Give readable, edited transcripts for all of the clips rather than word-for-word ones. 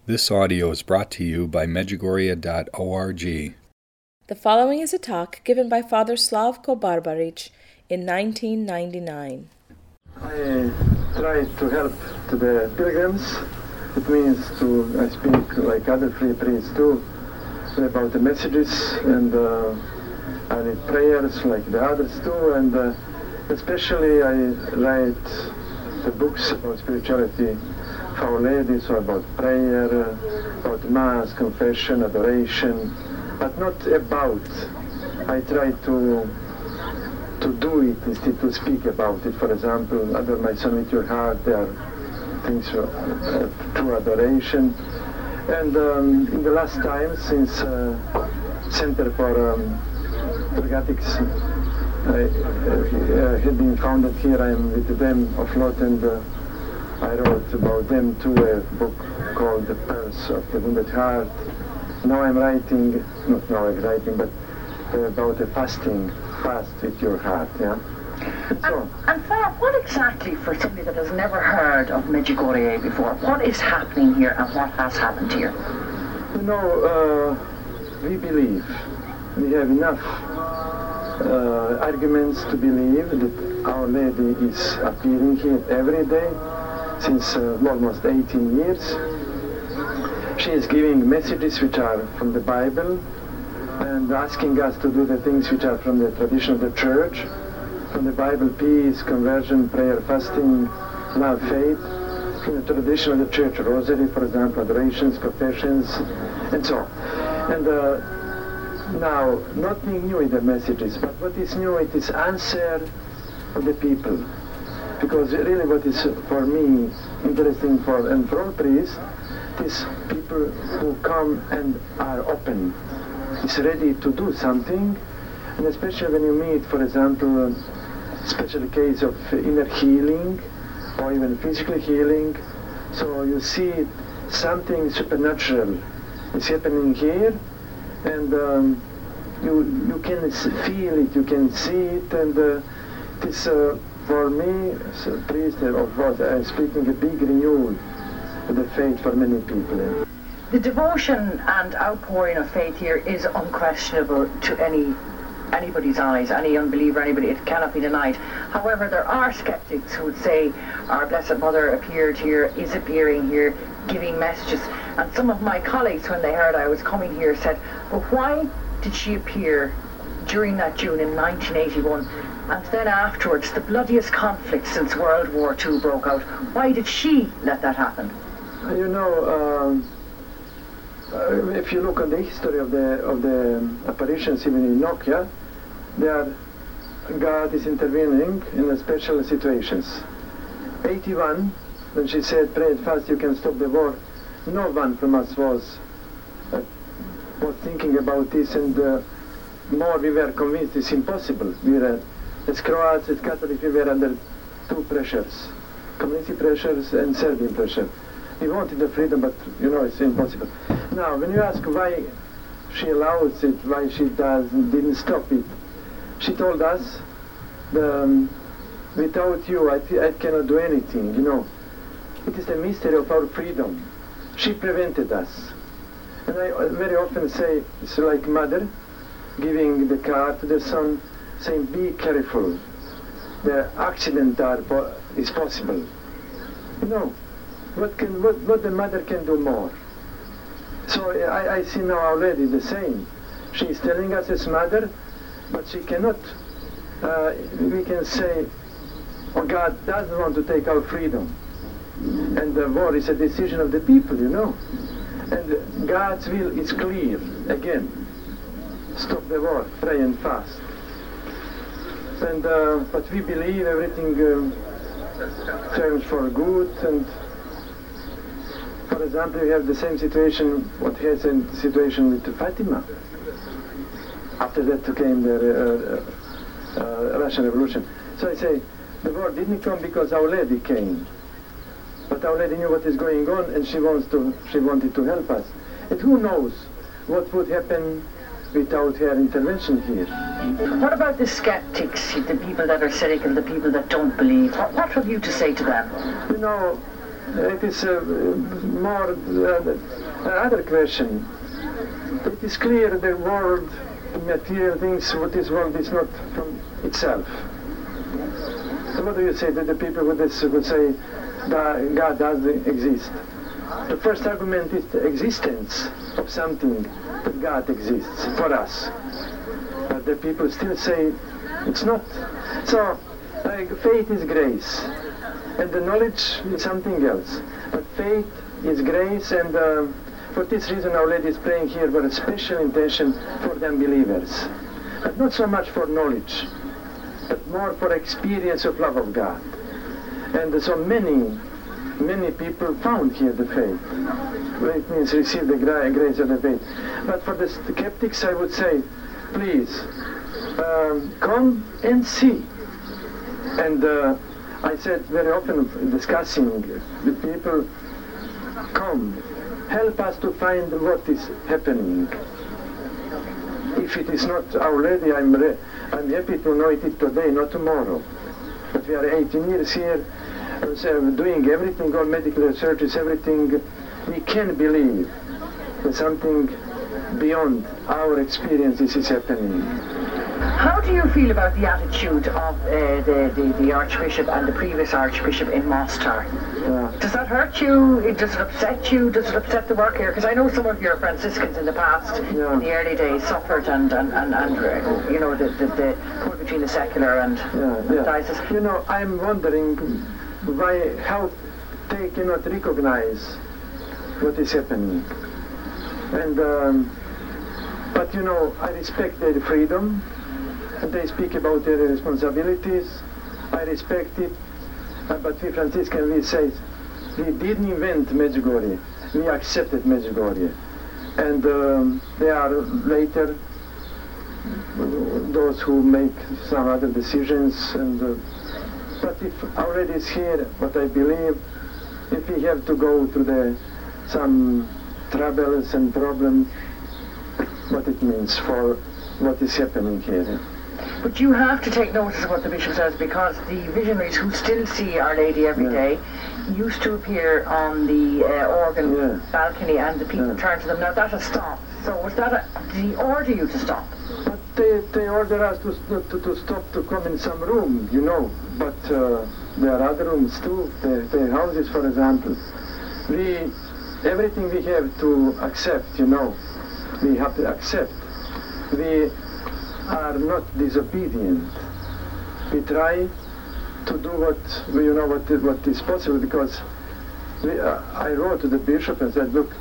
This audio is brought to you by Medjugorje.org. The following is a talk given by Father Slavko Barbaric in 1999. I try to help to the pilgrims. It means I speak like other free priests do about the messages, and I need prayers like the others do, and especially I write the books about spirituality for Our Lady, so about prayer, about Mass, confession, adoration, but not about. I try to do it instead to speak about it. For example, under My Son with Your Heart, there are things through adoration. And in the last time, since Center for Purgatics had been founded here, I am with them of lot, and I wrote about them too, a book called The Pulse of the Wounded Heart. Now I'm writing, not now I'm writing, but about a fast with your heart, yeah? And Father, what exactly, for somebody that has never heard of Medjugorje before, what is happening here and what has happened here? You know, we believe, we have enough arguments to believe that Our Lady is appearing here every day since almost 18 years. She is giving messages which are from the Bible and asking us to do the things which are from the tradition of the Church, from the Bible: peace, conversion, prayer, fasting, love, faith. From the tradition of the Church, Rosary, for example, adorations, confessions, and so on. And now, nothing new in the messages, but what is new, it is answer of the people. Because really what is for me interesting and for all priests, is people who come and are open, is ready to do something, and especially when you meet, for example, a special case of inner healing or even physical healing, so you see something supernatural is happening here, and you can feel it, you can see it, and it is for me, as a priest, of course, I'm speaking a big renewal of the faith for many people. The devotion and outpouring of faith here is unquestionable to anybody's eyes, any unbeliever, anybody. It cannot be denied. However, there are skeptics who would say our Blessed Mother appeared here, is appearing here, giving messages. And some of my colleagues, when they heard I was coming here, said, but why did she appear during that June in 1981? And then afterwards, the bloodiest conflict since World War II broke out. Why did she let that happen? You know, if you look at the history of the apparitions even in Nokia, God is intervening in special situations. 81, when she said, pray and fast, you can stop the war, no one from us was thinking about this, and more we were convinced it's impossible. We were, as Croats, as Catholics, we were under two pressures, community pressures and Serbian pressure. We wanted the freedom, but you know, it's impossible. Now, when you ask why she allows it, why she didn't stop it, she told us, without you, I cannot do anything, you know. It is the mystery of our freedom. She prevented us. And I very often say, it's like mother giving the car to the son, saying, be careful. The accident is possible. You know, what the mother can do more? So I see now Our Lady the same. She is telling us as mother, but she cannot, we can say, oh, God doesn't want to take our freedom. And the war is a decision of the people, you know. And God's will is clear, again. Stop the war, pray and fast. And, but we believe everything turns for good, and for example, we have the same situation, what has a situation with Fatima. After that came the Russian Revolution. So I say, the war didn't come because Our Lady came. But Our Lady knew what is going on, and she wanted to help us. And who knows what would happen without her intervention here. What about the skeptics, the people that are cynical, the people that don't believe? What have you to say to them? You know, it is more other question. It is clear the world, the material things, what this world is not from itself. So what do you say to the people who would say that God does exist? The first argument is the existence of something, that God exists for us. But the people still say it's not. So faith is grace, and the knowledge is something else. But faith is grace, and for this reason Our Lady is praying here for a special intention for the unbelievers. But not so much for knowledge, but more for experience of love of God. And so many people found here the faith. It means receive the grace of the faith. But for the skeptics I would say, please, come and see. And I said very often discussing with people, come, help us to find what is happening. If it is not Our Lady, I'm happy to know it today, not tomorrow. But we are 18 years here, doing everything, all medical researches, everything. We can believe that something beyond our experiences is happening. How do you feel about the attitude of the Archbishop and the previous Archbishop in Mostar? Does that hurt you? Does it upset you? Does it upset the work here? Because I know some of your Franciscans in the past, in the early days, suffered and you know, the pull between the secular and diocese. You know, I'm wondering how they cannot recognize what is happening. And but you know, I respect their freedom, and they speak about their responsibilities. I respect it, but we Franciscans, we say, we didn't invent Medjugorje, we accepted Medjugorje. And they are later those who make some other decisions. And but if Our Lady is here, what I believe, if we have to go through some troubles and problems, what it means for what is happening here. But you have to take notice of what the Bishop says, because the visionaries who still see Our Lady every day used to appear on the organ balcony, and the people turn to them. Now that has stopped. So was that did he order you to stop? But they order us to stop, to come in some room, you know. But there are other rooms too, their houses, for example. Everything we have to accept, you know. We have to accept. We are not disobedient. We try to do what is possible, because I wrote to the bishop and said, look,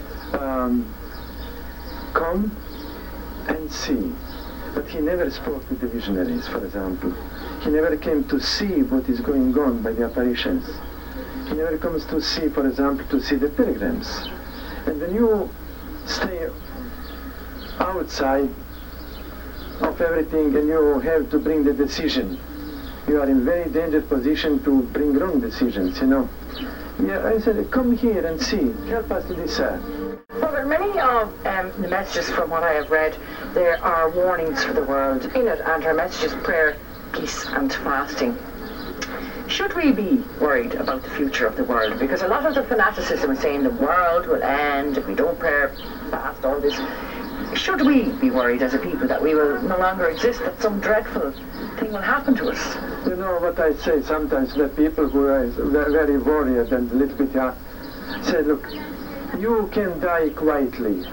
come and see. But he never spoke with the visionaries, for example. He never came to see what is going on by the apparitions. He never comes to see, for example, to see the pilgrims. And when you stay outside of everything and you have to bring the decision, you are in very dangerous position to bring wrong decisions, you know. Yeah, I said, come here and see, help us to decide. Well, many of the messages, from what I have read, there are warnings for the world in it, and her messages, prayer, peace and fasting. Should we be worried about the future of the world? Because a lot of the fanaticism is saying the world will end if we don't pray, fast, all this. Should we be worried as a people that we will no longer exist, that some dreadful thing will happen to us? You know what I say sometimes, the people who are very worried and a little bit say, look, you can die quietly.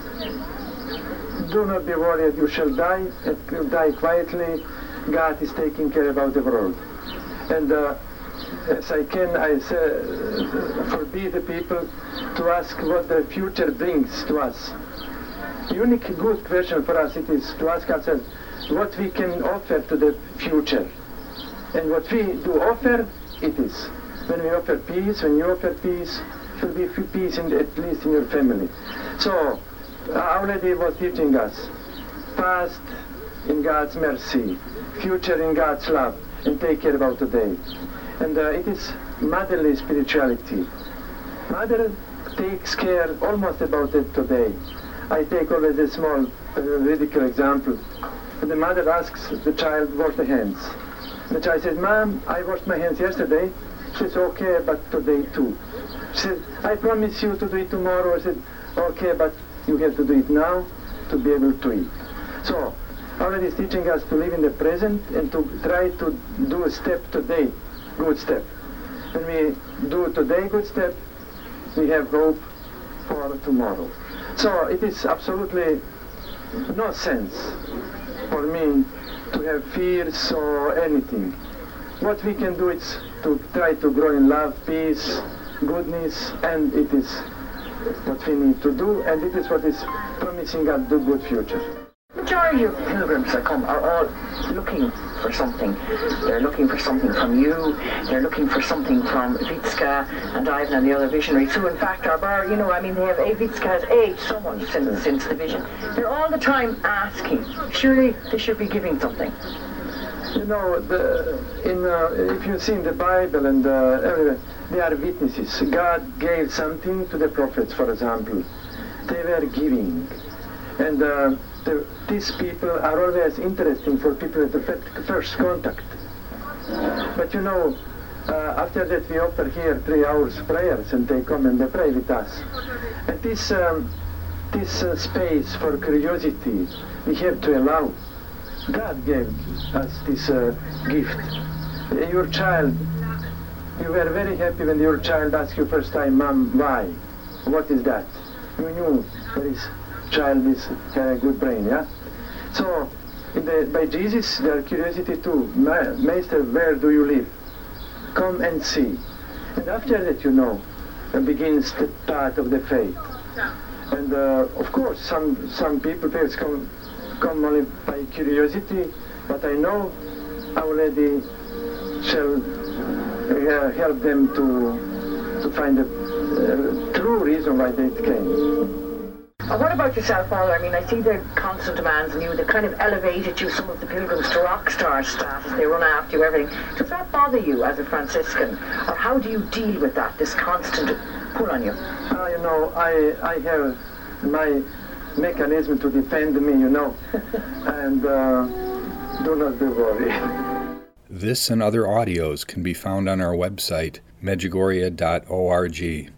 Do not be worried, you shall die, and you die quietly. God is taking care about the world. And as I forbid the people to ask what the future brings to us. The unique good question for us it is to ask ourselves what we can offer to the future. And what we do offer, it is. When we offer peace, when you offer peace, should be peace at least in your family. So, Our Lady was teaching us, past in God's mercy, future in God's love, and take care about today. And it is motherly spirituality. Mother takes care almost about it today. I take always a small, ridiculous example. The mother asks the child, wash the hands. The child says, Mom, I washed my hands yesterday. She said, okay, but today too. She said, I promise you to do it tomorrow. I said, okay, but you have to do it now to be able to eat. So, Our Lady is teaching us to live in the present and to try to do a step today, good step. When we do today good step, we have hope for tomorrow. So it is absolutely no sense for me to have fears or anything. What we can do is to try to grow in love, peace, goodness, and it is what we need to do, and it is what is promising us the good future. The majority of pilgrims that come are all looking for something. They're looking for something from you, they're looking for something from Witska and Ivan and the other visionaries, who in fact are, they have Witska has aged so much since the vision. They're all the time asking, surely they should be giving something. You know, if you see in the Bible and everywhere, they are witnesses. God gave something to the prophets, for example. They were giving. And these people are always interesting for people at the first contact. But you know, after that we offer here 3 hours prayers and they come and they pray with us. And this space for curiosity we have to allow. God gave us this gift. Your child, you were very happy when your child asked you first time, Mom, why? What is that? You knew this child has a good brain, yeah? So, by Jesus, their curiosity too. Master, where do you live? Come and see. And after that, you know, begins the path of the faith. And of course, some people come only by curiosity, but I know Our Lady shall help them to find the true reason why they came. What about yourself, Father? I mean, I see the constant demands on you that kind of elevated you, some of the pilgrims, to rock star status. They run after you, everything. Does that bother you as a Franciscan? Or how do you deal with that, this constant pull on you? You know, I have my mechanism to defend me, you know, and do not be worried. This and other audios can be found on our website, medjugorje.org.